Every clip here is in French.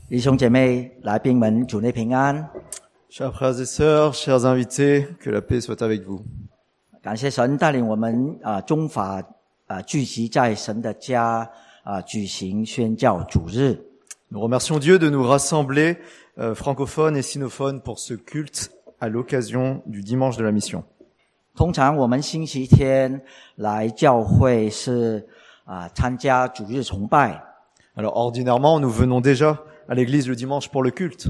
弟兄姐妹、来宾们，主内平安。 Chers frères et sœurs, chers invités, que la paix soit avec vous. 感谢神带领我们中法聚集在神的家举行宣教主日。 Nous remercions Dieu de nous rassembler, francophones et sinophones, pour ce culte à l'occasion du dimanche de la mission. 通常我们星期天来教会是参加主日崇拜。 Alors ordinairement, nous venons déjà à l'église le dimanche pour le culte.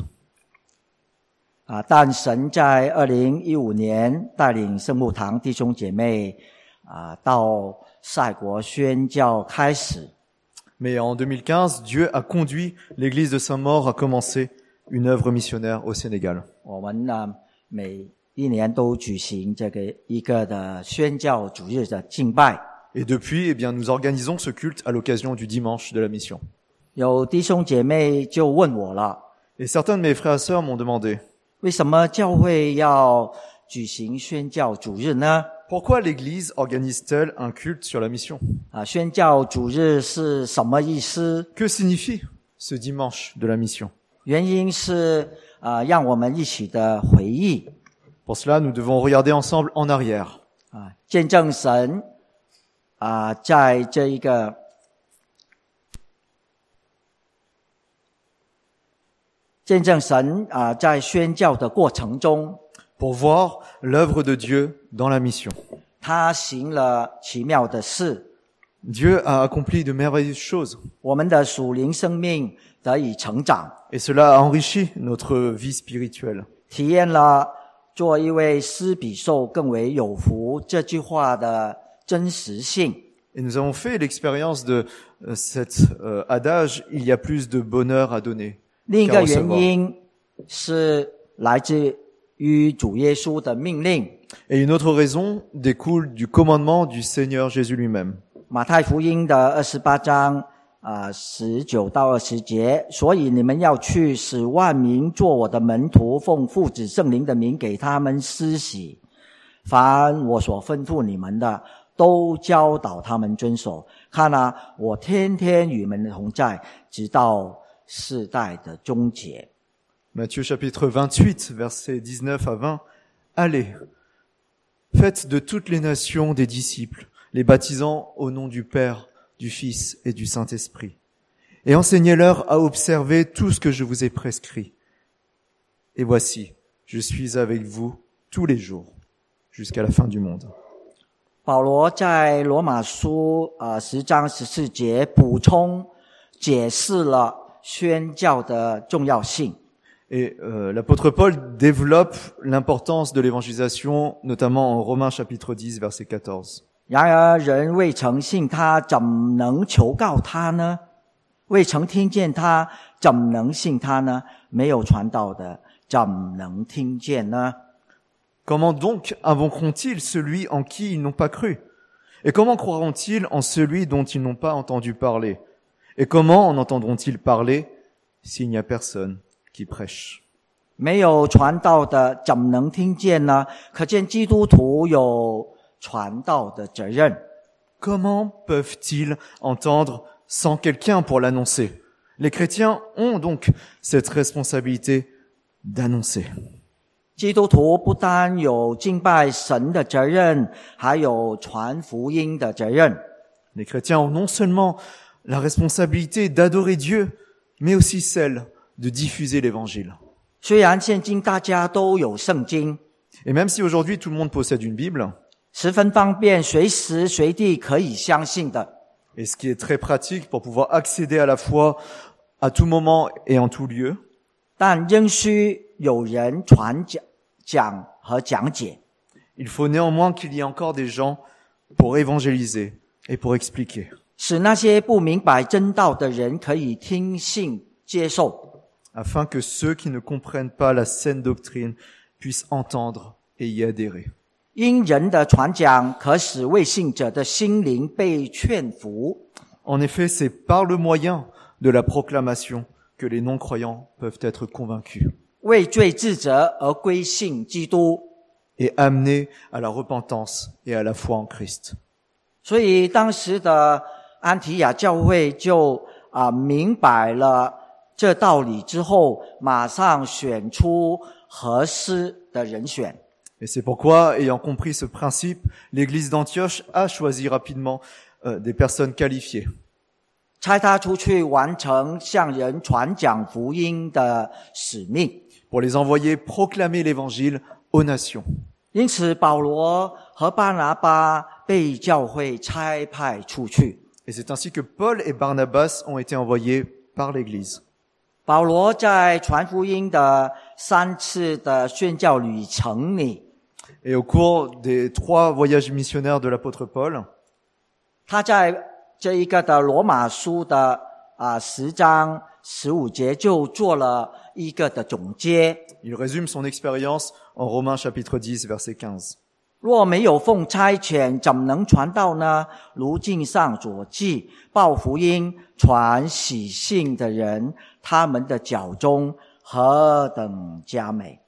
但神在2015年带领圣母堂弟兄姐妹到赛国宣教开始。 Mais en 2015, Dieu a conduit l'église de Saint-Maur à commencer une œuvre missionnaire au Sénégal. 我们每一年都举行一个的宣教主日的敬拜。 Et depuis, nous organisons ce culte à l'occasion du dimanche de la mission. 有弟兄姐妹就问我了， Et certains de mes frères et sœurs m'ont demandé, 为什么教会要举行宣教主日呢？ pourquoi l'église organise-t-elle un culte sur la mission? 宣教主日是什么意思？ Que signifie ce dimanche de la mission? 原因是让我们一起的回忆。 Pour cela, nous devons regarder ensemble en arrière. 见证神在这一个见证神在宣教的过程中， Pour voir l'œuvre de Dieu dans la mission. 他行了奇妙的事， Dieu a accompli de merveilleuses choses. 我们的属灵生命得以成长， Et cela a enrichi notre vie spirituelle. 体验了做一位施比受更为有福这句话的真实性。 Et nous avons fait l'expérience de cet adage, il y a plus de bonheur à donner 另一 qu'à 个原 recevoir. 因是来自于主耶稣的命令。 Et une autre raison découle du commandement du Seigneur Jésus lui-même. 马太福音的28章19到20节，所以你们要去，使万民做我的门徒，奉父子圣灵的名给他们施洗，凡我所吩咐你们的，都教导他们遵守。看啊，我天天与你们同在，直到世代的终结。 Matthieu chapitre 28, versets 19 à 20. Allez, faites de toutes les nations des disciples, les baptisant au nom du Père, du Fils et du Saint-Esprit. Et enseignez-leur à observer tout ce que je vous ai prescrit. Et voici, je suis avec vous tous les jours, jusqu'à la fin du monde. 保罗在罗马书10章14节补充解释了宣教的重要性。 Et l'apôtre Paul développe l'importance de l'évangélisation, notamment en Romains chapitre 10, verset 14. 然而人未曾信他，怎能求告他呢？未曾听见他，怎能信他呢？没有传道的，怎能听见呢？ Comment donc invoqueront-ils celui en qui ils n'ont pas cru? Et comment croiront-ils en celui dont ils n'ont pas entendu parler? Et comment en entendront-ils parler s'il n'y a personne qui prêche? 没有传道的，怎能听见呢？可见基督徒有传道的责任。 Comment peuvent-ils entendre sans quelqu'un pour l'annoncer? Les chrétiens ont donc cette responsabilité d'annoncer. 基督徒不单有敬拜神的责任，还有传福音的责任。 Les chrétiens ont non seulement la responsabilité d'adorer Dieu, mais aussi celle de diffuser l'évangile. 虽然现今大家都有圣经， Et même si aujourd'hui tout le monde possède une Bible, 十分方便，随时随地可以相信的。 et ce qui est très pratique pour pouvoir accéder à la foi à tout moment et en tout lieu, 但仍需有人传讲和讲解。 il faut néanmoins qu'il y ait encore des gens pour évangéliser et pour expliquer, 使那些不明白真道的人可以听信接受。 afin que ceux qui ne comprennent pas la saine doctrine puissent entendre et y adhérer. 因人的传讲可使未信者的心灵被劝服。 En effet, c'est par le moyen de la proclamation que les non-croyants peuvent être convaincus 为罪自责而归信基督。 et amenés à la repentance et à la foi en Christ. 所以当时的安提亚教会就明白了这道理之后，马上选出合适的人选。 Et c'est pourquoi, ayant compris ce principe, l'église d'Antioche a choisi rapidement des personnes qualifiées. 差他出去完成向人传讲福音的使命。 Pour les envoyer proclamer l'évangile aux nations. 因此，保罗和巴拿巴被教会差派出去。 Et c'est ainsi que Paul et Barnabas ont été envoyés par l'église. 保罗在传福音的3次的宣教旅程里， Et au cours des 3 voyages missionnaires de l'apôtre Paul, 他在这一个的罗马书的10章15节就做了一个的总结。 il résume son expérience en Romains chapitre 10, verset 15. 若没有奉差遣，怎能传道呢？如经上所记，报福音、传喜信的人，他们的脚中何等佳美！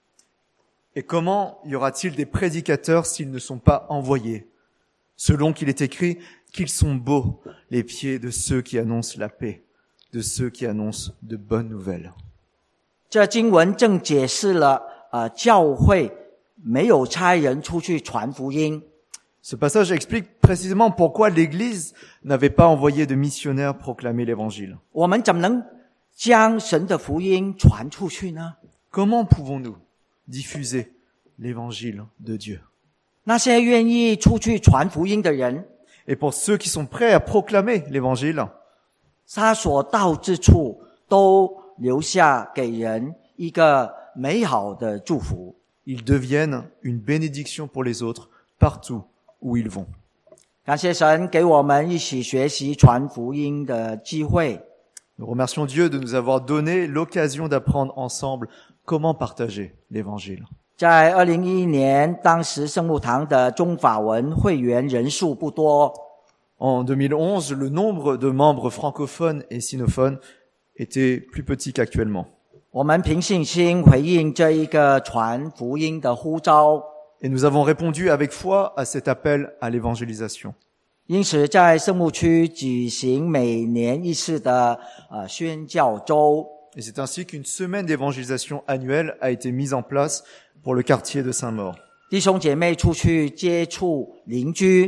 Et comment y aura-t-il des prédicateurs s'ils ne sont pas envoyés? Selon qu'il est écrit qu'ils sont beaux, les pieds de ceux qui annoncent la paix, de ceux qui annoncent de bonnes nouvelles. 这经文正解释了教会没有差人出去传福音。 Ce passage explique précisément pourquoi l'Église n'avait pas envoyé de missionnaires proclamer l'Évangile. 我们怎么能将神的福音传出去呢？ Comment pouvons-nous diffuser l'Évangile de Dieu? 那些愿意出去传福音的人， Et pour ceux qui sont prêts à proclamer l'Évangile, 他所到之处都留下给人一个美好的祝福。 ils deviennent une bénédiction pour les autres partout où ils vont. 感谢神给我们一起学习传福音的机会。 Nous remercions Dieu de nous avoir donné l'occasion d'apprendre ensemble comment partager l'Évangile. 在2011年，当时圣牧堂的中法文会员人数不多， En 2011, le nombre de membres francophones et sinophones était plus petit qu'actuellement. 我们凭信心回应这一个传福音的呼召。 Et nous avons répondu avec foi à cet appel à l'évangélisation. 因此，在圣牧区举行每年一次的宣教周。 Et c'est ainsi qu'une semaine d'évangélisation annuelle a été mise en place pour le quartier de Saint-Maur. 弟兄姐妹出去接触邻居，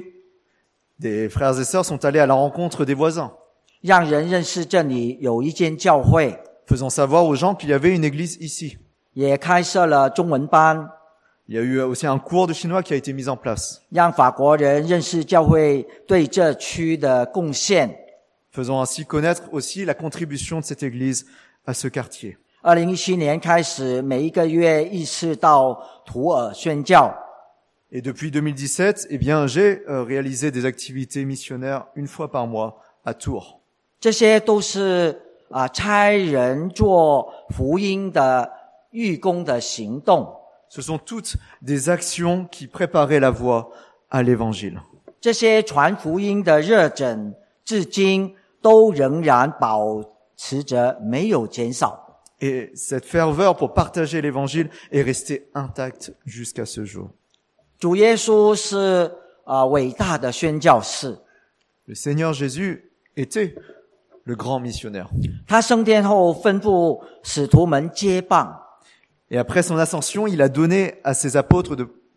Des frères et sœurs sont allés à la rencontre des voisins, 让人认识这里有一间教会， faisant savoir aux gens qu'il y avait une église ici. 也开设了中文班， Il y a eu aussi un cours de chinois qui a été mis en place, 让法国人认识教会对这区的贡献。 faisant ainsi connaître aussi la contribution de cette église à ce quartier. 2017年开始，每一个月一次到图尔宣教。 Et depuis 2017, eh bien, j'ai réalisé des activités missionnaires une fois par mois à Tours. 这些都是差人做福音的预工的行动。 Ce sont toutes des actions qui préparaient la voie à l'évangile. 这些传福音的热忱，至今都仍然保持着，没有减少。 Et cette ferveur pour partager l'évangile est restée intacte jusqu'à ce jour. 主耶稣是伟大的宣教士， Le Seigneur Jésus était le grand missionnaire. 他升天后吩咐使徒们接棒， Et après son ascension, il a ordonné à ses apôtres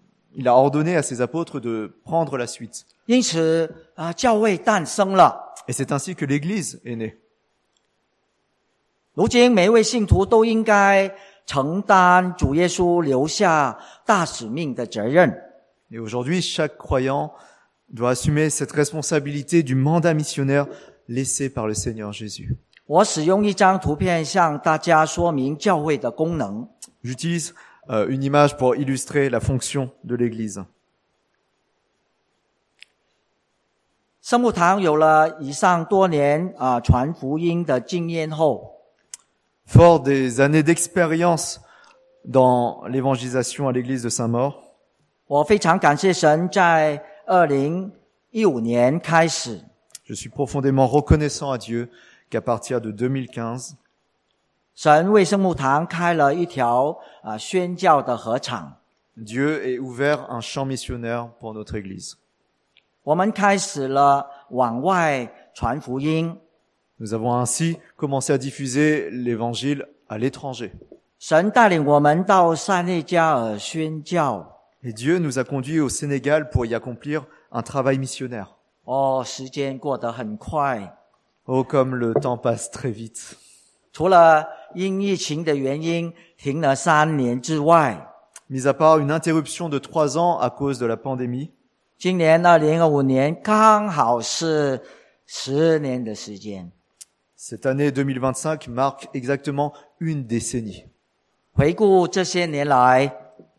de prendre la suite. 因此教会诞生了。 Et c'est ainsi que l'Église est née. 如今每一位信徒都应该承担主耶稣留下大使命的责任。 Et aujourd'hui, chaque croyant doit assumer cette responsabilité du mandat missionnaire laissé par le Seigneur Jésus. 我使用一张图片向大家说明教会的功能。 J'utilise une image pour illustrer la fonction de l'Église. 圣牧堂有了以上多年传福音的经验后， Fort des années d'expérience dans l'évangélisation à l'église de Saint-Maur, 我非常感谢神，在2015年开始， je suis profondément reconnaissant à Dieu qu'à partir de 2015, 神为圣牧堂开了一条宣教的禾场。 Dieu ait ouvert un champ missionnaire pour notre église. 我们开始了往外传福音， Nous avons ainsi commencé à diffuser l'évangile à l'étranger. 神带领我们到塞内加尔宣教。 Et Dieu nous a conduits au Sénégal pour y accomplir un travail missionnaire. 哦，时间过得很快。 Oh, comme le temps passe très vite. 除了因疫情的原因停了3年之外， Mis à part une interruption de 3 ans à cause de la pandémie, 今年2025年刚好是10年的时间。 cette année 2025 marque exactement une décennie. 回顾这些年来，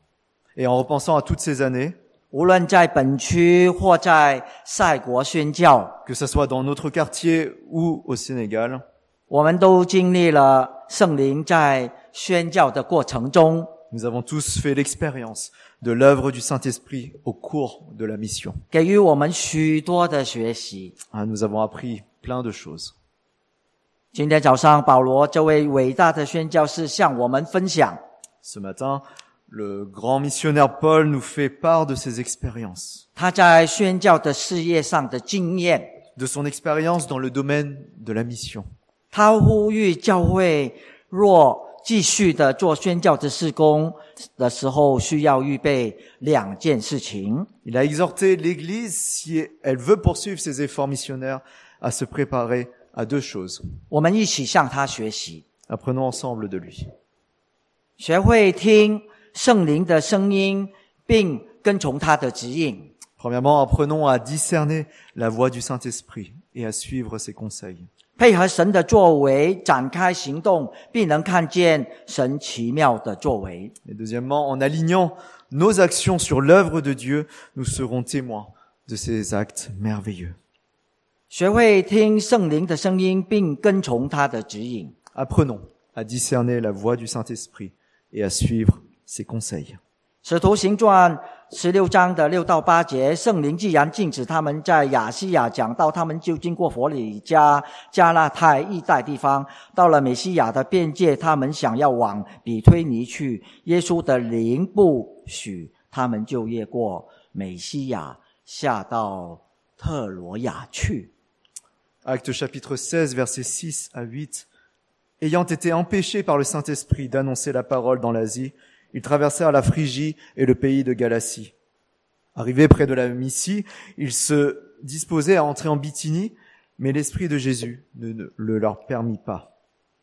Et en repensant à toutes ces années, 无论在本区或在塞国宣教， que ce soit dans notre quartier ou au Sénégal, 我们都经历了圣灵在宣教的过程中， nous avons tous fait l'expérience de l'œuvre du Saint-Esprit au cours de la mission. 给予我们许多的学习。 Nous avons appris plein de choses. 今天早上，保罗这位伟大的宣教士向我们分享， Ce matin, le grand missionnaire Paul nous fait part de ses expériences, 他在宣教的事业上的经验。 de son expérience dans le domaine de la mission. 他呼吁教会若继续的做宣教的事工的时候，需要预备2件事情。 Il a exhorté l'Église, si elle veut poursuivre ses efforts missionnaires, à se préparer à 2 choses. 我们一起向他学习， Apprenons ensemble de lui. 学会听圣灵的声音，并跟从他的指引。 Premièrement, apprenons à discerner la voix du Saint-Esprit et à suivre ses conseils. 配合神的作为展开行动，并能看见神奇妙的作为。 Et deuxièmement, en alignant nos actions sur l'œuvre de Dieu, nous serons témoins de ses actes merveilleux. 学会听圣灵的声音，并跟从他的指引。 Apprenons à discerner la voix du Saint-Esprit et à suivre ses conseils. 使徒行传16章的6到8节，圣灵既然禁止他们在亚细亚讲道，他们就经过弗里加、加拉太一带地方，到了美西亚的边界，他们想要往比推尼去，耶稣的灵不许，他们就越过美西亚，下到特罗亚去。 Actes chapitre 16, versets 6 à 8. Ayant été empêchés par le Saint-Esprit d'annoncer la parole dans l'Asie, ils traversèrent la Phrygie et le pays de Galatie. Arrivés près de la Mysie, ils se disposaient à entrer en Bithynie, mais l'Esprit de Jésus ne le leur permit pas.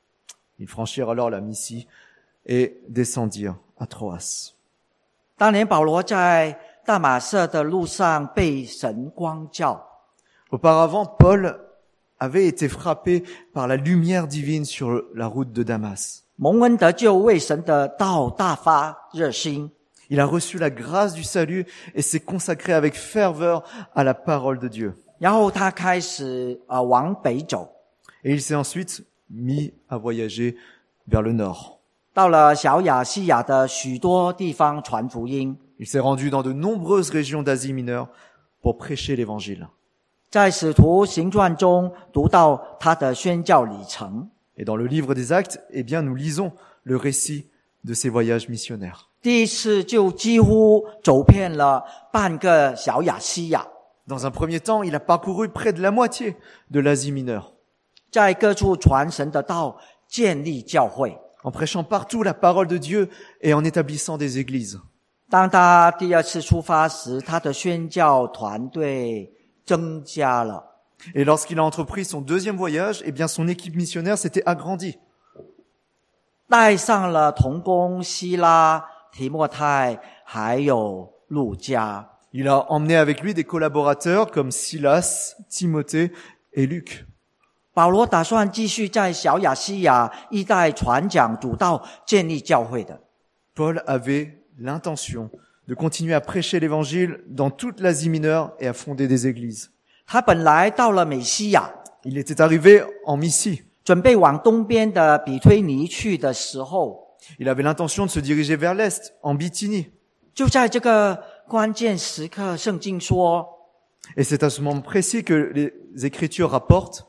Ils franchirent alors la Mysie et descendirent à Troas. 当年保罗在大马色的路上被神光照， Auparavant, Paul avait été frappé par la lumière divine sur la route de Damas. 蒙恩得救，为神的道大发热心。 Il a reçu la grâce du salut et s'est consacré avec ferveur à la parole de Dieu. 然后他开始往北走， Et il s'est ensuite mis à voyager vers le nord. 到了小亚细亚的许多地方传福音。 Il s'est rendu dans de nombreuses régions d'Asie mineure pour prêcher l'évangile. 在使徒行传中读到他的宣教里程， Et dans le livre des Actes, eh bien, nous lisons le récit de ces voyages missionnaires. 第一次就几乎走遍了半个小亚细亚， Dans un premier temps, il a parcouru près de la moitié de l'Asie mineure, 在各处传神的道，建立教会。 en prêchant partout la parole de Dieu et en établissant des églises. 当他第2次出发时，他的宣教团队增加了。 Et lorsqu'il a entrepris son deuxième voyage, eh bien, son équipe missionnaire s'était agrandie. 带上了同工希拉、提莫太，还有路加。 Il a emmené avec lui des collaborateurs comme Silas, Timothée et Luc. 保罗打算继续在小亚细亚一带传讲主道，建立教会的。 Paul avait l'intention de continuer à prêcher l'évangile dans toute l'Asie mineure et à fonder des églises. 他本来到了美西亚， Il était arrivé en Mysie. 准备往东边的比推尼去的时候， Il avait l'intention de se diriger vers l'est, en Bithynie. 就在这个关键时刻，圣经说， Et c'est à ce moment précis que les Écritures rapportent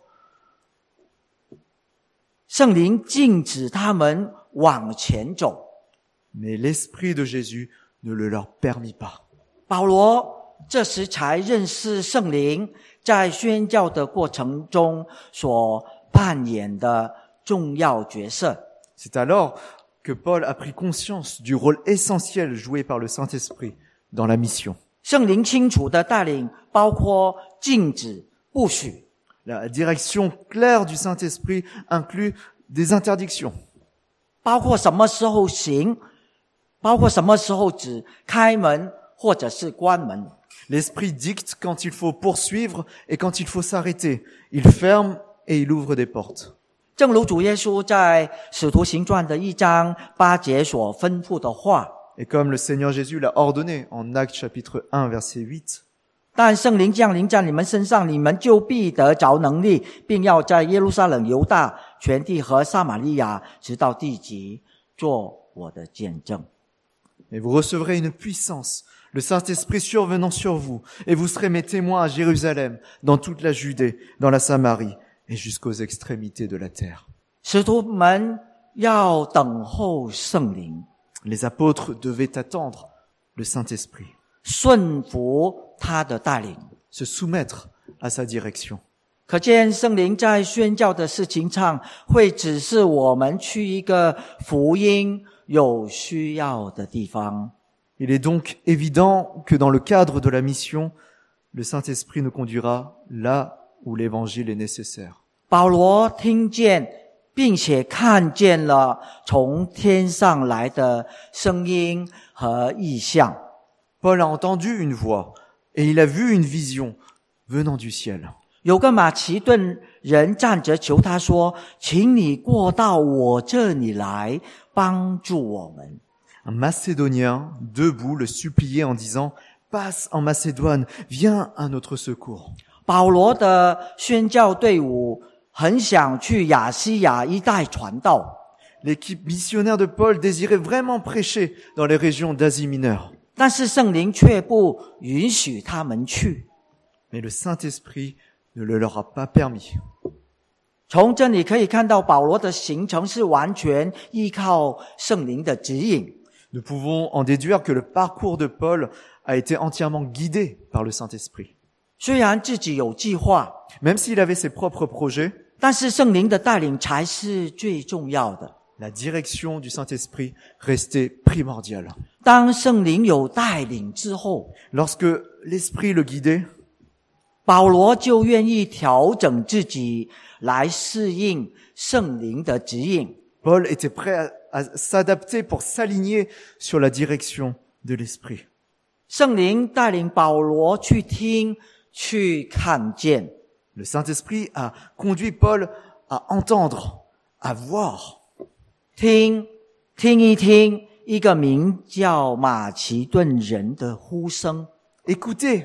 圣灵禁止他们往前走。 mais l'Esprit de Jésus ne le leur permit pas. 保罗这时才认识圣灵在宣教的过程中所扮演的重要角色。 C'est alors que Paul a pris conscience du rôle essentiel joué par le Saint-Esprit dans la mission. 圣灵清楚的带领，包括禁止、不许， La direction claire du Saint-Esprit inclut des interdictions, 包括什么时候行，包括什么时候只开门或者是关门。 L'Esprit dicte quand il faut poursuivre et quand il faut s'arrêter. Il ferme et il ouvre des portes. 正如主耶稣在使徒行传的1章8节所吩咐的话， Et comme le Seigneur Jésus l'a ordonné en Actes chapitre 1 verset 8, 但圣灵降临在你们身上，你们就必得着能力，并要在耶路撒冷、犹大、全地和撒玛利亚，直到地极，做我的见证。 et vous recevrez une puissance, le Saint-Esprit survenant sur vous, et vous serez mes témoins à Jérusalem, dans toute la Judée, dans la Samarie, et jusqu'aux extrémités de la terre. 使徒们要等候圣灵， Les apôtres devaient attendre le Saint-Esprit, 顺服他的带领。 se soumettre à sa direction. 可见圣灵在宣教的事情上，会指示我们去一个福音有需要的地方。 Il est donc évident que dans le cadre de la mission, le Saint-Esprit nous conduira là où l'évangile est nécessaire. 保罗听见并且看见了从天上来的声音和异象。 Paul a entendu une voix et il a vu une vision venant du ciel. 有个马其顿人站着求他说：“请你过到我这里来，帮助我们。” Un Macédonien, debout, le suppliait en disant « Passe en Macédoine, viens à notre secours. » 保罗的宣教队伍很想去亚西亚一带传道， L'équipe missionnaire de Paul désirait vraiment prêcher dans les régions d'Asie mineure. 但是圣灵却不允许他们去。 Mais le Saint-Esprit ne le leur a pas permis. 从这里可以看到，保罗的行程是完全依靠圣灵的指引。 Nous pouvons en déduire que le parcours de Paul a été entièrement guidé par le Saint-Esprit. 虽然自己有计划， Même s'il avait ses propres projets, 但是圣灵的带领才是最重要的。 la direction du Saint-Esprit restait primordiale. 当圣灵有带领之后， Lorsque l'Esprit le guidait, 保罗就愿意调整自己来适应圣灵的指引。 Paul était prêt à s'adapter pour s'aligner sur la direction de l'Esprit. 圣灵带领保罗去听、去看见。 Le Saint-Esprit a conduit Paul à entendre, à voir. 听一听一个名叫马其顿人的呼声。 Écoutez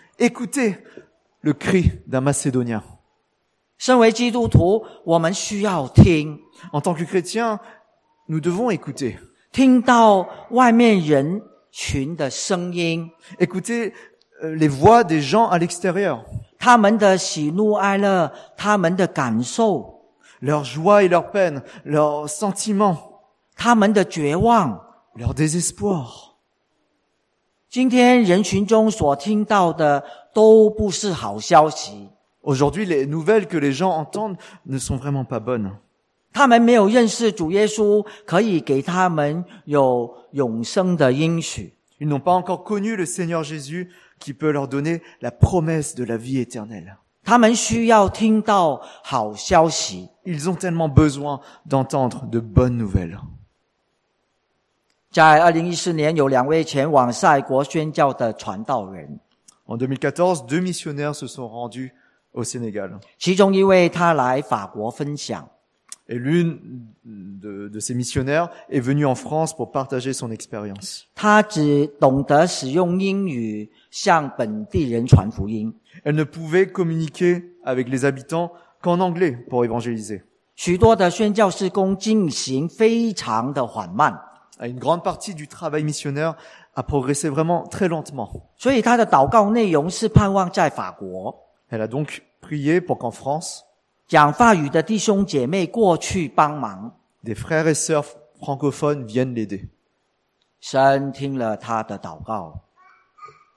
le cri d'un Macédonien. 身为基督徒，我们需要听， En tant que chrétiens, nous devons écouter. 听到外面人群的声音， Écouter les voix des gens à l'extérieur, 他们的喜怒哀乐，他们的感受， leur joie et leur peine, leurs sentiments, 他们的绝望。 leur désespoir. 今天人群中所听到的都不是好消息， Aujourd'hui, les nouvelles que les gens entendent ne sont vraiment pas bonnes. 他们没有认识主耶稣，可以给他们有永生的应许。 Ils n'ont pas encore connu le Seigneur Jésus qui peut leur donner la promesse de la vie éternelle. 他们需要听到好消息。 Ils ont tellement besoin d'entendre de bonnes nouvelles. 在2014年，有2位前往塞国宣教的传道人， En 2014, 2 missionnaires se sont rendus au Sénégal. 其中一位他来法国分享， Et l'une de ces missionnaires est venue en France pour partager son expérience. 他只懂得使用英语向本地人传福音。 Elle ne pouvait communiquer avec les habitants qu'en anglais pour évangéliser. 许多的宣教事工进行非常的缓慢， Une grande partie du travail missionnaire a progressé vraiment très lentement. 所以他的祷告内容是盼望在法国 Elle a donc prié pour qu'en France, 讲法语的弟兄姐妹过去帮忙。 des frères et sœurs francophones viennent l'aider. 神听了他的祷告，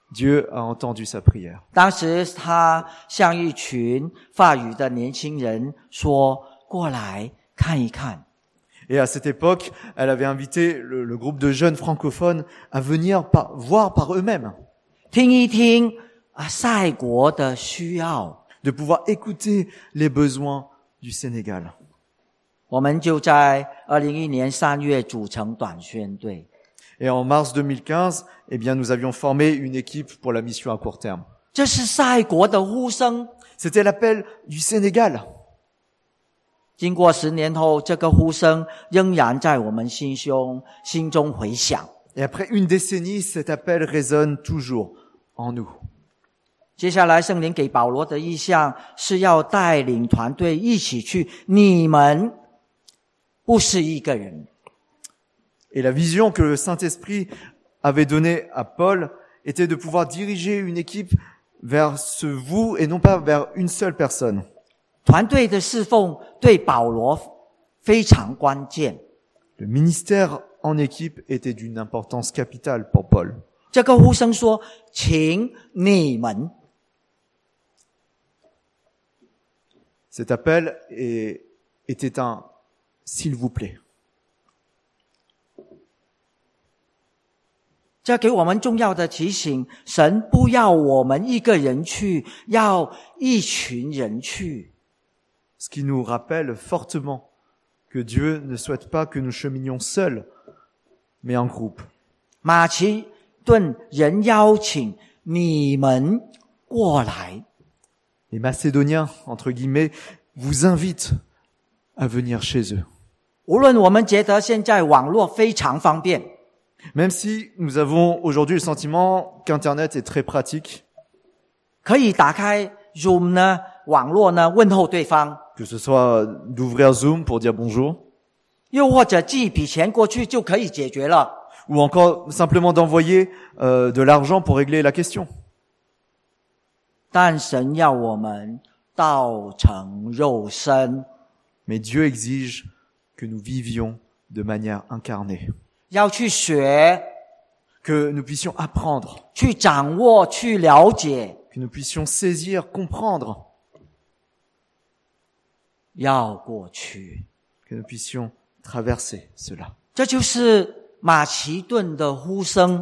Dieu a entendu sa prière. 当时他向一群法语的年轻人说：“过来看一看。” Et à cette époque, elle avait invité le groupe de jeunes francophones à venir voir par eux-mêmes, 听一听赛国的需要。 de pouvoir écouter les besoins du Sénégal. 我们就在2011年3月组成短宣队。 Et en mars 2015, eh bien, nous avions formé une équipe pour la mission à court terme. 这是赛国的呼声。 C'était l'appel du Sénégal. 经过10年后，这个呼声仍然在我们心中回响。 Et après une décennie, cet appel résonne toujours en nous. 接下来，圣灵给保罗的意向是要带领团队一起去。你们不是一个人。 Et la vision que le Saint-Esprit avait donnée à Paul était de pouvoir diriger une équipe vers ce vous et non pas vers une seule personne. 团队的侍奉对保罗非常关键。 Le ministère en équipe était d'une importance capitale pour Paul. 这个呼声说：“请你们。” Cet appel était un « s'il vous plaît ». 这给我们重要的提醒：神不要我们一个人去，要一群人去。 Ce qui nous rappelle fortement que Dieu ne souhaite pas que nous cheminions seuls, mais en groupe. 马其顿人邀请你们过来。 Les Macédoniens, entre guillemets, vous invitent à venir chez eux. 无论我们觉得现在网络非常方便， Même si nous avons aujourd'hui le sentiment qu'Internet est très pratique, 可以打开 Zoom 呢，网络呢问候对方， que ce soit d'ouvrir Zoom pour dire bonjour, 又或者寄笔钱过去就可以解决了。 ou encore simplement d'envoyer de l'argent pour régler la question. 但神要我们道成肉身， Mais Dieu exige que nous vivions de manière incarnée, 要去学、 que nous puissions apprendre, 去掌握、去了解， que nous puissions saisir, comprendre, 要过去。 que nous puissions traverser cela. 这就是马其顿的呼声，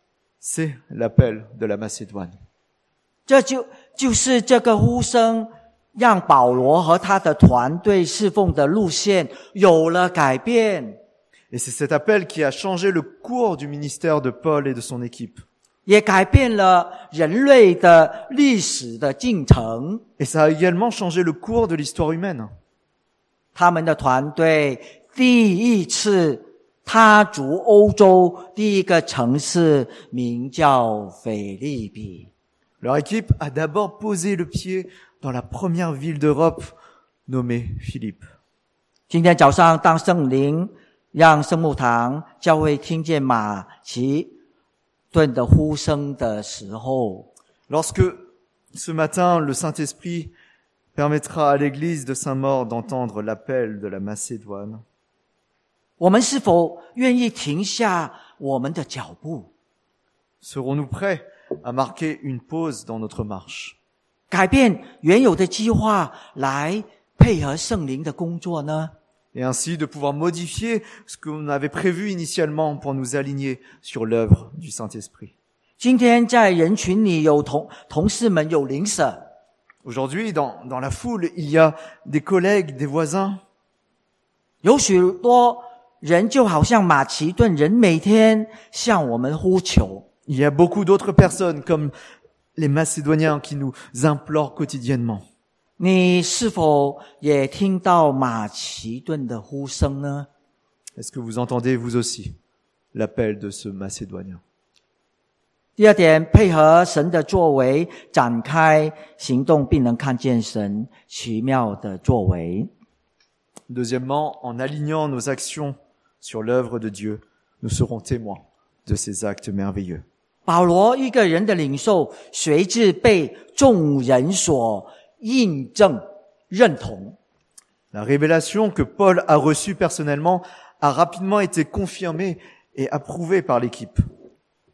C'est l'appel de la Macédoine. 这就是这个呼声，让保罗和他的团队侍奉的路线有了改变， Et c'est cet appel qui a changé le cours du ministère de Paul et de son équipe. 也改变了人类的历史的进程。 Et ça a également changé le cours de l'histoire humaine. 他们的团队第一次踏足欧洲第一个城市，名叫腓立比。 Leur équipe a d'abord posé le pied dans la première ville d'Europe nommée Philippe. 今天早上，当圣灵让圣牧堂教会听见马其顿的呼声的时候， Lorsque ce matin, le Saint-Esprit permettra à l'église de Saint-Maur d'entendre l'appel de la Macédoine, 我们是否愿意停下我们的脚步， serons-nous prêts à marquer une pause dans notre marche, 改变原有的计划，来配合圣灵的工作呢？ et ainsi de pouvoir modifier ce qu'on avait prévu initialement pour nous aligner sur l'œuvre du Saint-Esprit. 今天在人群里有同事们，有邻舍， Aujourd'hui, dans la foule, il y a des collègues, des voisins, 有许多人就好像马其顿人每天向我们呼求。 il y a beaucoup d'autres personnes comme les Macédoniens qui nous implorent quotidiennement. 你是否也听到马其顿的呼声呢？ Est-ce que vous entendez vous aussi l'appel de ce Macédonien? 第二点，配合神的作为，展开行动，并能看见神奇妙的作为。 Deuxièmement, en alignant nos actions sur l'œuvre de Dieu, nous serons témoins de ces actes merveilleux. 保罗一个人的领受，随之被众人所印证、认同。 La révélation que Paul a reçue personnellement a rapidement été confirmée et approuvée par l'équipe.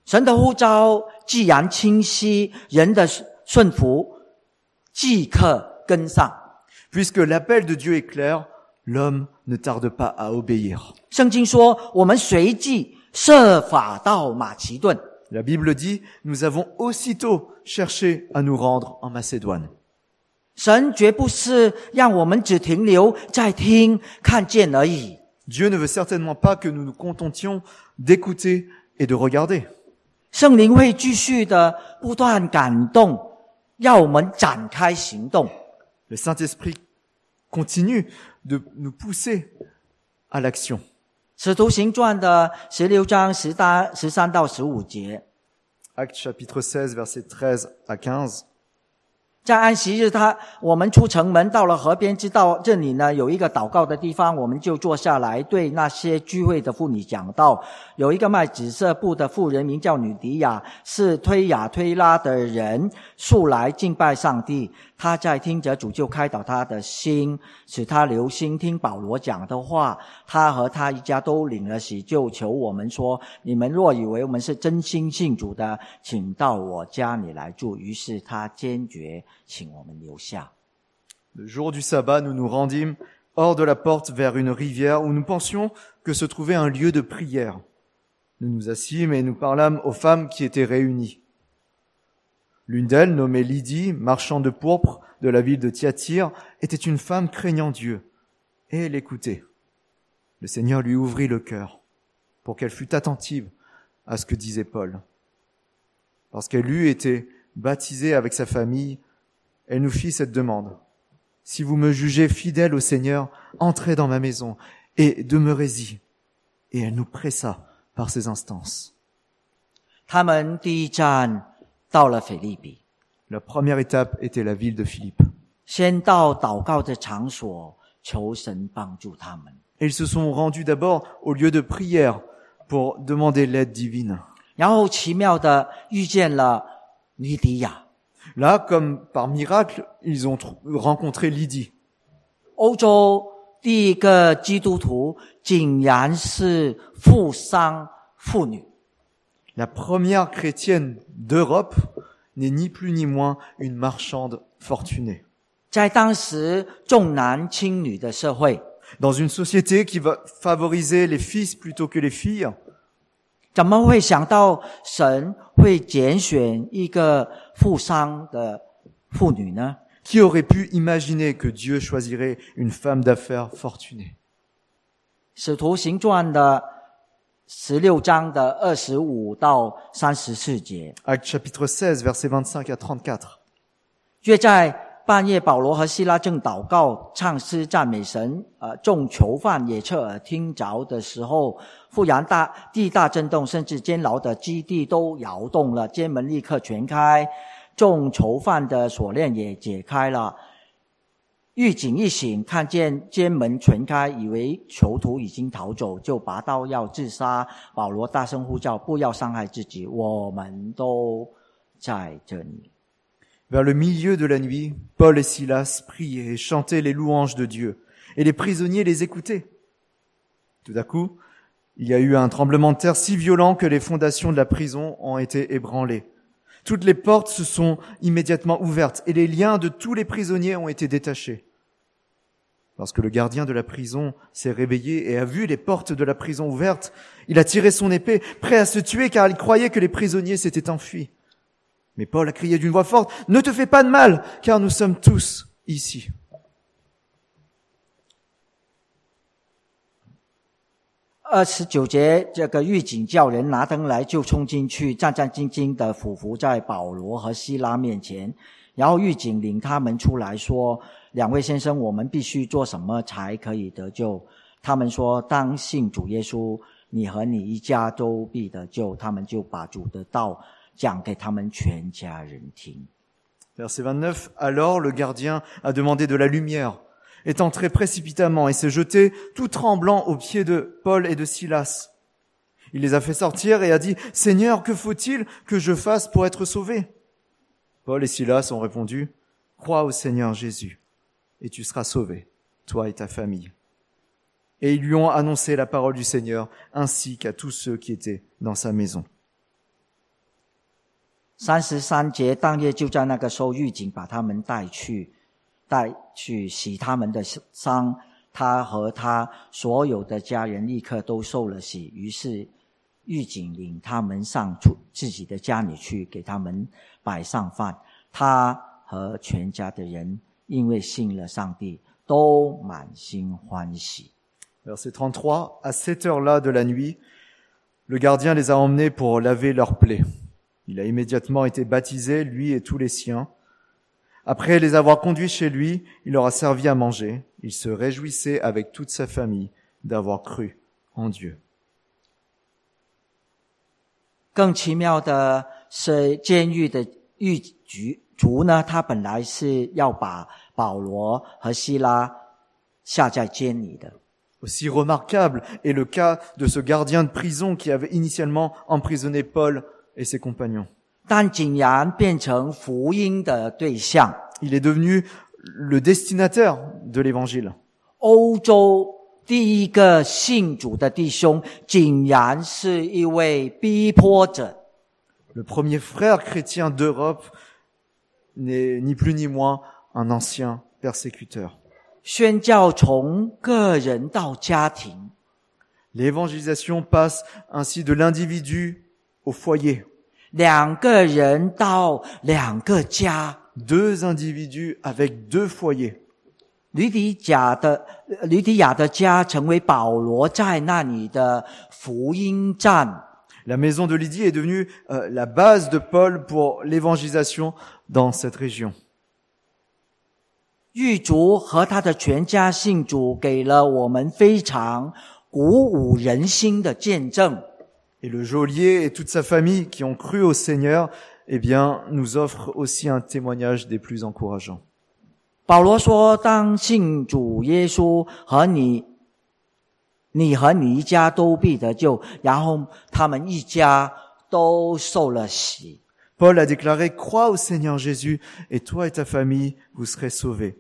神的呼召既然清晰，人的顺服即刻跟上。 Puisque l'appel de Dieu est clair, l'homme ne tarde pas à obéir. 圣经说，我们随即设法到马其顿。 La Bible dit, nous avons aussitôt cherché à nous rendre en Macédoine. 神绝不是让我们只停留在听看见而已。 Dieu ne veut certainement pas que nous nous contentions d'écouter et de regarder. 圣灵会继续的不断感动，要我们展开行动。 Le Saint-Esprit continue de nous pousser à l'action. 使徒行传的16章13到15节， Actes chapitre 16, versets 13 à 15. 在安息日我们出城门，到了河边，知道这里呢有一个祷告的地方，我们就坐下来，对那些聚会的妇女讲道。有一个卖紫色布的妇人，名叫女迪亚，是推雅推拉的人，素来敬拜上帝。她在听着主，就开导她的心，使她留心听保罗讲的话。她和她一家都领了洗，就求我们说：你们若以为我们是真心信主的，请到我家里来住。于是她坚决请我们留下。 Le jour du sabbat, nous nous rendîmes hors de la porte vers une rivière où nous pensions que se trouvait un lieu de prière. Nous nous assîmes et nous parlâmes aux femmes qui étaient réunies. L'une d'elles, nommée Lydie, marchande de pourpre de la ville de Thyatire, était une femme craignant Dieu, et elle écoutait. Le Seigneur lui ouvrit le cœur pour qu'elle fût attentive à ce que disait Paul. Lorsqu'elle eut été baptisée avec sa famille, elle nous fit cette demande. Si vous me jugez fidèle au Seigneur, entrez dans ma maison et demeurez-y. Et elle nous pressa par ses instances. 他们第一站到了腓立比， La première étape était la ville de Philippe. 先到祷告的场所，求神帮助他们。 Et ils se sont rendus d'abord au lieu de prière pour demander l'aide divine. 然后奇妙的遇见了尼迪亚。 Là, comme par miracle, ils ont rencontré Lydie. 欧洲第一个基督徒竟然是富商妇女。 La première chrétienne d'Europe n'est ni plus ni moins une marchande fortunée. 在当时重男轻女的社会， Dans une société qui va favoriser les fils plutôt que les filles, 怎么会想到神会拣选一个富商的妇女呢？ qui aurait pu imaginer que Dieu choisirait une femme d'affaires fortunée? 使徒行传的16章的25到34节， Actes chapitre 16, versets 25 à 34. 约在半夜，保罗和希拉正祷告、唱诗、赞美神。众囚犯也侧耳听着的时候，忽然地大震动，甚至监牢的基地都摇动了，监门立刻全开，众囚犯的锁链也解开了。狱警一醒，看见监门全开，以为囚徒已经逃走，就拔刀要自杀。保罗大声呼叫：不要伤害自己，我们都在这里。 Vers le milieu de la nuit, Paul et Silas priaient et chantaient les louanges de Dieu, et les prisonniers les écoutaient. Tout à coup, il y a eu un tremblement de terre si violent que les fondations de la prison ont été ébranlées. Toutes les portes se sont immédiatement ouvertes, et les liens de tous les prisonniers ont été détachés. Lorsque le gardien de la prison s'est réveillé et a vu les portes de la prison ouvertes, il a tiré son épée, prêt à se tuer car il croyait que les prisonniers s'étaient enfuis. Mais Paul a crié d'une voix forte, « Ne te fais pas de mal, car nous sommes tous ici. » 29节，这个狱警叫人拿灯来，就冲进去，战战兢兢地俯伏在保罗和希拉面前。然后狱警领他们出来说：“两位先生，我们必须做什么才可以得救？”他们说：“当信主耶稣，你和你一家都必得救。”他们就把主的道讲给他们全家人听。 Verset 29, alors le gardien a demandé de la lumière, est entré précipitamment et s'est jeté tout tremblant aux pieds de Paul et de Silas. Il les a fait sortir et a dit, « Seigneur, que faut-il que je fasse pour être sauvé ?» Paul et Silas ont répondu, « Crois au Seigneur Jésus, et tu seras sauvé, toi et ta famille. » Et ils lui ont annoncé la parole du Seigneur, ainsi qu'à tous ceux qui étaient dans sa maison. 33节，当夜就在那个时候，狱警把他们带去洗他们的伤，他和他所有的家人立刻都受了洗。于是狱警领他们上自己的家里去，给他们摆上饭。他和全家的人因为信了上帝，都满心欢喜。 Verset 33, à cette heure-là de la nuit, le gardien les a emmenés pour laver leurs plaies. Il a immédiatement été baptisé, lui et tous les siens. Après les avoir conduits chez lui, il leur a servi à manger. Il se réjouissait avec toute sa famille d'avoir cru en Dieu. 更奇妙的是，监狱的狱卒呢，他本来是要把保罗和希拉下在监里的。 Aussi remarquable est le cas de ce gardien de prison qui avait initialement emprisonné Paul et ses compagnons. 但竟然变成福音的对象。 Il est devenu le destinataire de l'évangile. 欧洲第一个信主的弟兄，竟然是一位逼迫者。 Le premier frère chrétien d'Europe n'est ni plus ni moins un ancien persécuteur. 宣教从个人到家庭。 L'évangélisation passe ainsi de l'individu au foyer. 两个人到两个家。 Deux individus avec deux foyers. 吕底亚的家成为保罗在那里的福音站。 La maison de Lydie est devenue la base de Paul pour l'évangélisation dans cette région. 狱卒和他的全家信主，给了我们非常鼓舞人心的见证。 Et le geôlier et toute sa famille qui ont cru au Seigneur, eh bien, nous offrent aussi un témoignage des plus encourageants. 保罗说，当信主耶稣和你和你一家都必得救，然后他们一家都受了洗。 Paul a déclaré, crois au Seigneur Jésus et toi et ta famille, vous serez sauvés.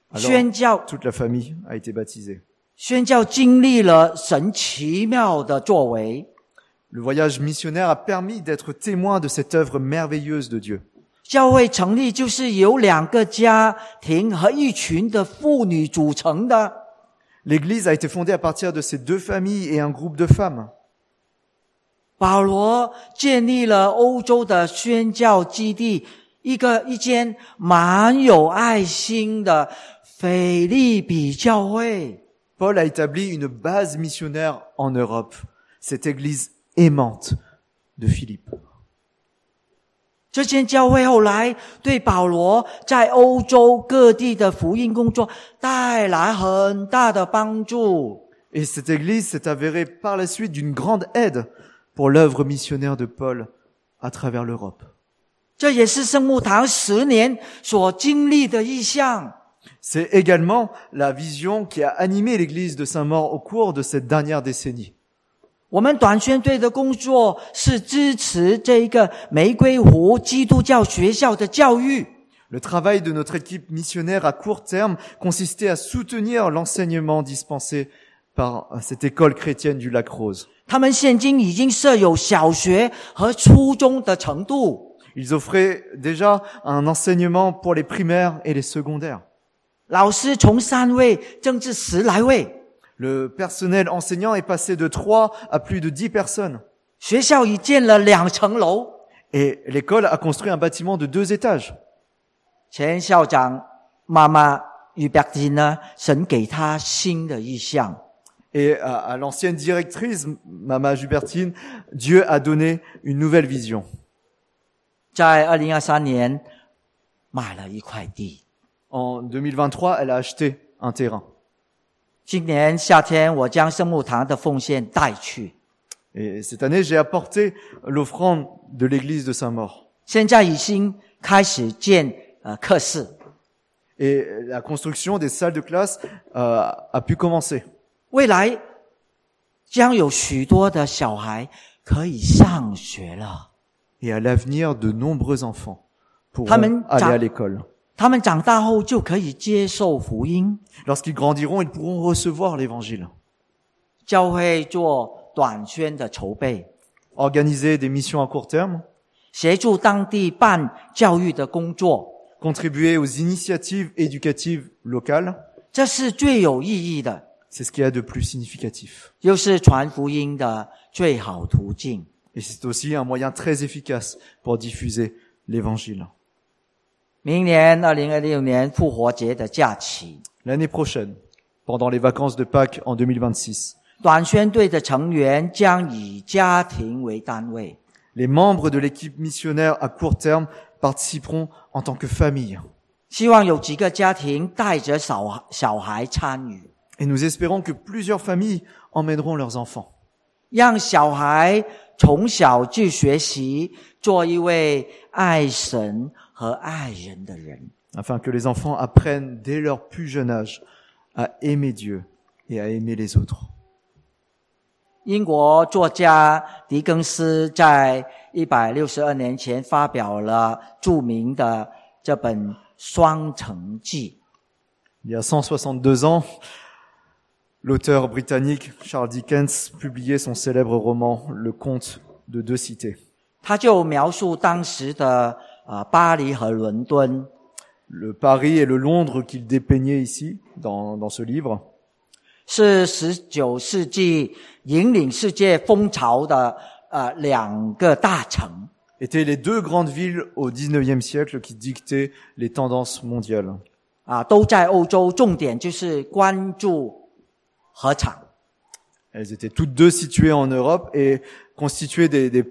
Alors, toute la famille a été baptisée. 宣教经历了神奇妙的作为。 Le voyage missionnaire a permis d'être témoin de cette œuvre merveilleuse de Dieu. 教会成立就是由两个家庭和一群的妇女组成的。 L'Église a été fondée à partir de ces deux familles et un groupe de femmes. 保罗建立了欧洲的宣教基地，一间蛮有爱心的腓立比教会。 Paul a établi une base missionnaire en Europe, cette église aimante de Philippe. 这间教会后来对保罗在欧洲各地的福音工作带来很大的帮助。 Et cette église s'est avérée par la suite d'une grande aide pour l'œuvre missionnaire de Paul à travers l'Europe. 这也是圣牧堂10年所经历的异象。 C'est également la vision qui a animé l'église de Saint-Maur au cours de cette dernière décennie. 我们短宣队的工作是支持这个玫瑰湖基督教学校的教育。 Le travail de notre équipe missionnaire à court terme consistait à soutenir l'enseignement dispensé par cette école chrétienne du Lac Rose. 他们现今已经设有小学和初中的程度。 Ils offraient déjà un enseignement pour les primaires et les secondaires. 老师从3位增至10来位。 Le personnel enseignant est passé de 3 à plus de 10 personnes. 学校已建了2层楼。 Et l'école a construit un bâtiment de 2 étages. 前校长妈妈于伯金呢，神给他新的意象。 Et à l'ancienne directrice, Mama Jubertine, Dieu a donné une nouvelle vision. 在2023年买了一块地。 En 2023, elle a acheté un terrain. 今年夏天我将圣牧堂的奉献带去。 Et cette année, j'ai apporté l'offrande de l'église de Saint-Maur. 现在已经开始建课室。 Et la construction des salles de classe a pu commencer. 未来将有许多的小孩可以上学了。 Et à l'avenir, de nombreux enfants pourront aller à l'école. 他们长大后就可以接受福音。 Lorsqu'ils grandiront, ils pourront recevoir l'évangile. 教会做短宣的筹备。 Organiser des missions à court terme. 协助当地办教育的工作， contribuer aux initiatives éducatives locales, 这是最有意义的， c'est ce qu'il y a de plus significatif. 又是传福音的最好途径。 Et c'est aussi un moyen très efficace pour diffuser l'évangile. 明年2026年复活节的假期， L'année prochaine, pendant les vacances de Pâques en 2026, 短宣队的成员将以家庭为单位， les membres de l'équipe missionnaire à court terme participeront en tant que famille. 希望有几个家庭带着小孩参与， Et nous espérons que plusieurs familles emmèneront leurs enfants, 让小孩从小就学习做一位爱神和爱人的人。 afin que les enfants apprennent dès leur plus jeune âge à aimer Dieu et à aimer les autres. 英国作家狄更斯在162年前发表了著名的这本《双城记》。 Il y a 162 ans, l'auteur britannique Charles Dickens publiait son célèbre roman Le Comte de deux cités. 他就描述当时的巴黎和伦敦， Le Paris et le Londres qu'il dépeignait ici, dans ce livre, 是19世纪引领世界风潮的两个大城。 étaient les deux grandes villes au XIXe siècle qui dictaient les tendances mondiales. 都在欧洲，重点就是关注合场。 Elles étaient toutes deux situées en Europe et constituaient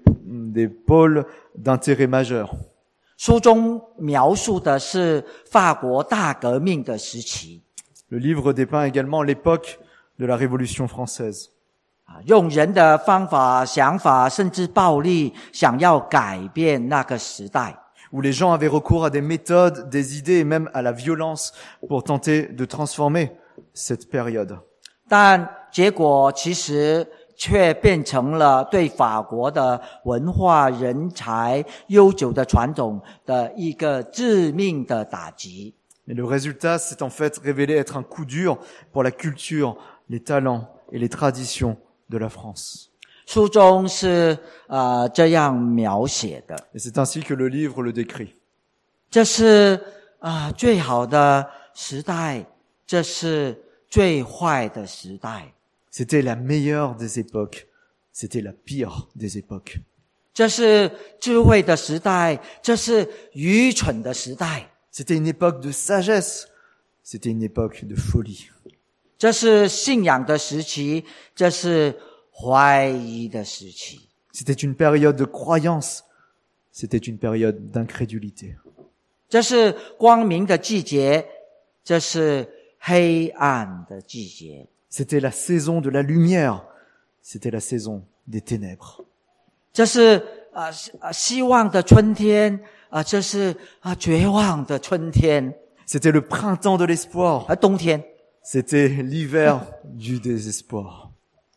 des pôles d'intérêt majeur. 书中描述的是法国大革命的时期， Le livre dépeint également l'époque de la Révolution française, 用人的方法、想法甚至暴力，想要改变那个时代。 où les gens avaient recours à des méthodes, des idées et même à la violence pour tenter de transformer cette période. 但结果其实却变成了对法国的文化、人才、悠久的传统的一个致命的打击。 Mais le résultat s'est en fait révélé être un coup dur pour la culture, les talents et les traditions de la France. 书中是这样描写的， Et c'est ainsi que le livre le décrit. 这是最好的时代，这是最坏的时代。 C'était la meilleure des époques, c'était la pire des époques. 这是智慧的时代，这是愚蠢的时代。 C'était une époque de sagesse, c'était une époque de folie. 这是信仰的时期，这是怀疑的时期。 C'était une période de croyance, c'était une période d'incrédulité. 这是光明的季节，这是黑暗的季节。 C'était la saison de la lumière, c'était la saison des ténèbres. 这是希望的春天，这是绝望的春天。 C'était le printemps de l'espoir, 冬天， c'était l'hiver du désespoir.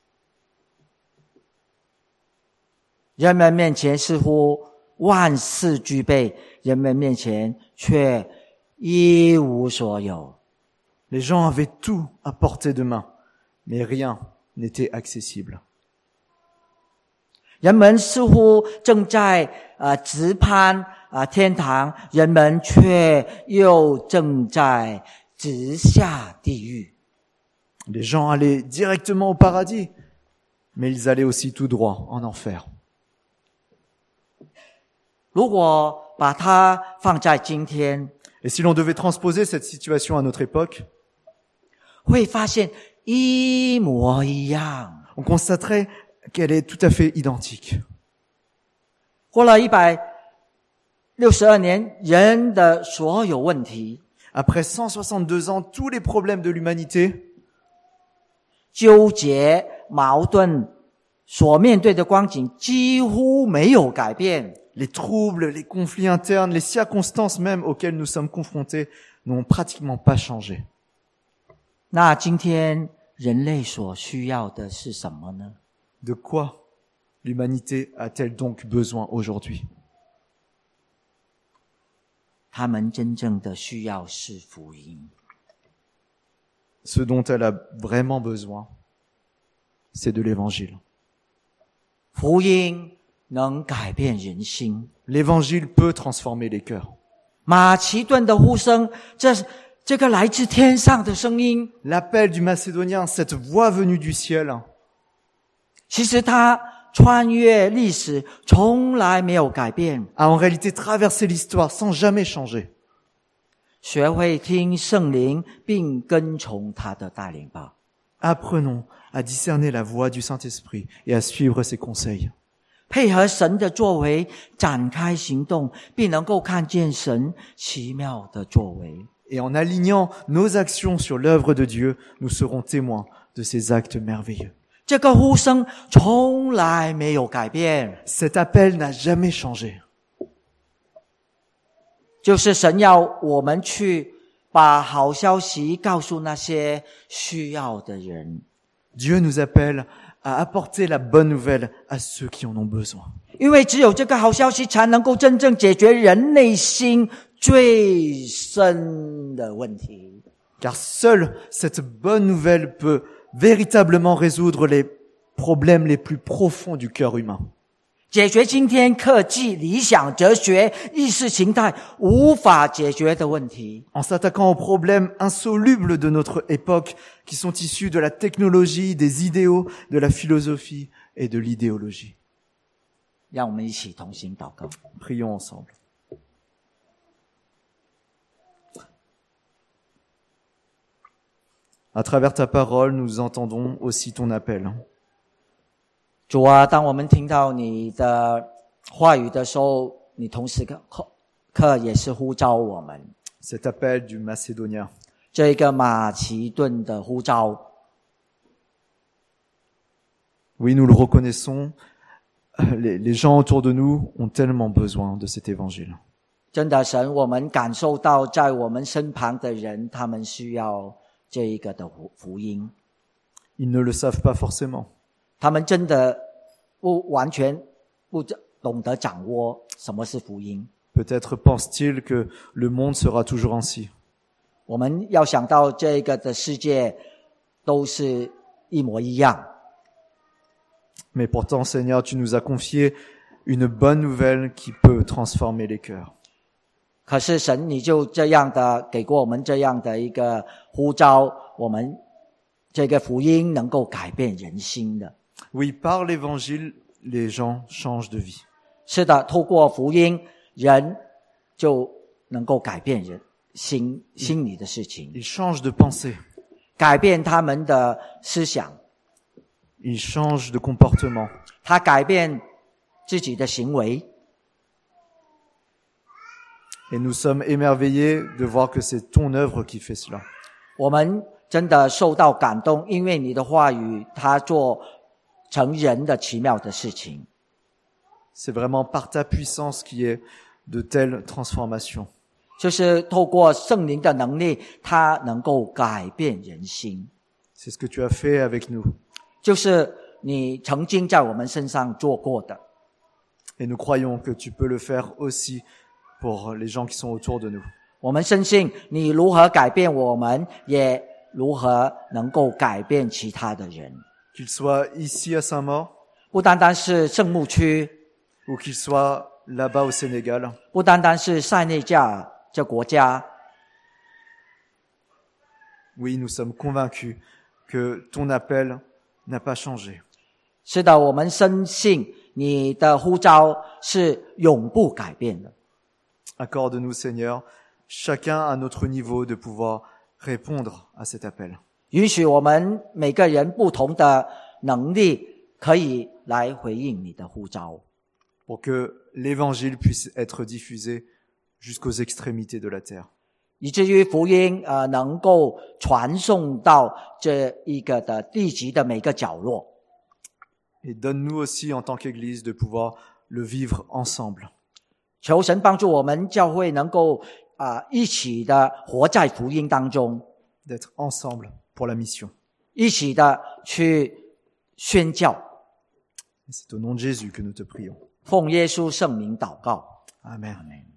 人们面前似乎万事俱备，人们面前却一无所有。 Les gens avaient tout à portée de main, mais rien n'était accessible. 人们似乎正在直攀天堂，人们却又正在直下地狱。 Les gens allaient directement au paradis, mais ils allaient aussi tout droit en enfer. 如果把它放在今天， Et si l'on devait transposer cette situation à notre époque, 会发现一模一样。 on constaterait qu'elle est tout à fait identique. 过了162年，人的所有问题， Après 162 ans, tous les problèmes de l'humanité, 纠结、矛盾所面对的光景几乎没有改变。 les troubles, les conflits internes, les circonstances même auxquelles nous sommes confrontés n'ont pratiquement pas changé. 那今天人类所需要的是什么呢？ De quoi l'humanité a-t-elle donc besoin aujourd'hui? 他们真正的需要是福音。 Ce dont elle a vraiment besoin, c'est de l'évangile. 福音能改变人心。 L'évangile peut transformer les cœurs. 马其顿的呼声，这个来自天上的声音， L'appel du Macédonien, cette voix venue du ciel, 其实它穿越历史，从来没有改变。 a en réalité traversé l'histoire sans jamais changer. 学会听圣灵，并跟从他的带领吧。 Apprenons à discerner la voix du Saint-Esprit et à suivre ses conseils. 配合神的作为，展开行动，并能够看见神奇妙的作为。 Et en alignant nos actions sur l'œuvre de Dieu, nous serons témoins de ses actes merveilleux. 这个呼声从来没有改变， Cet appel n'a jamais changé. 就是神要我们去把好消息告诉那些需要的人。 Dieu nous appelle à apporter la bonne nouvelle à ceux qui en ont besoin. 因为只有这个好消息才能够真正解决人内心最深的问题。 Car seule cette bonne nouvelle peut véritablement résoudre les problèmes les plus profonds du cœur humain. 解决今天科技、理想、哲学、意识形态无法解决的问题。 En s'attaquant aux problèmes insolubles de notre époque qui sont issus de la technologie, des idéaux, de la philosophie et de l'idéologie. 让我们一起同心祷告。 Prions ensemble. À travers ta parole, nous entendons aussi ton appel. 主啊，当我们听到你的话语的时候，你同时刻也是呼召我们。 Cet appel du Macédonien. 这一个马其顿的呼召， Oui, nous le reconnaissons. Les gens autour de nous ont tellement besoin de cet évangile. 真的神，我们感受到在我们身旁的人，他们需要这一个的福音。 Ils ne le savent pas forcément. 他们真的完全不懂得掌握什么是福音。 Peut-être pense-t-il que le monde sera toujours ainsi. 我们要想到这个的世界都是一模一样， Mais pourtant, Seigneur, tu nous as confié une bonne nouvelle qui peut transformer les cœurs. 可是神你就这样的给过我们这样的一个呼召，我们这个福音能够改变人心的。 Oui, par l'évangile, les gens changent de vie. 是的，透过福音，人就能够改变人心里的事情， Ils changent de pensée. 改变他们的思想， Ils changent de comportement. 他改变自己的行为。 Et nous sommes émerveillés de voir que c'est ton œuvre qui fait cela. 我们真的受到感动，因为你的话语，它做成人的奇妙的事情。 C'est vraiment par ta puissance qui est de telles transformations. 就是透过圣灵的能力，它能够改变人心。 C'est ce que tu as fait avec nous. 就是你曾经在我们身上做过的， Et nous croyons que tu peux le faire aussi pour les gens qui sont autour de nous. 我们深信你如何改变我们，也如何能够改变其他的人。 Qu'il soit ici à Saint-Maur 不单单是圣牧区， ou qu'il soit là-bas au Sénégal. 不单单是塞内加尔这国家， Oui, nous sommes convaincus que ton appel n'a pas changé. 是的，我们深信你的呼召是永不改变的。 Accorde-nous, Seigneur, chacun à notre niveau de pouvoir répondre à cet appel. 允许我们每个人不同的能力，可以来回应你的呼召， pour que l'évangile puisse être diffusé jusqu'aux extrémités de la terre. 以至于福音能够传送到这一个的地级的每个角落。 Et donne-nous aussi, en tant qu'Église, de pouvoir le vivre ensemble. 求神帮助我们教会能够一起的活在福音当中， D'être ensemble pour la mission. 一起的去宣教。 Et c'est au nom de Jésus que nous te prions. 奉耶稣圣名祷告， Amen. 阿们。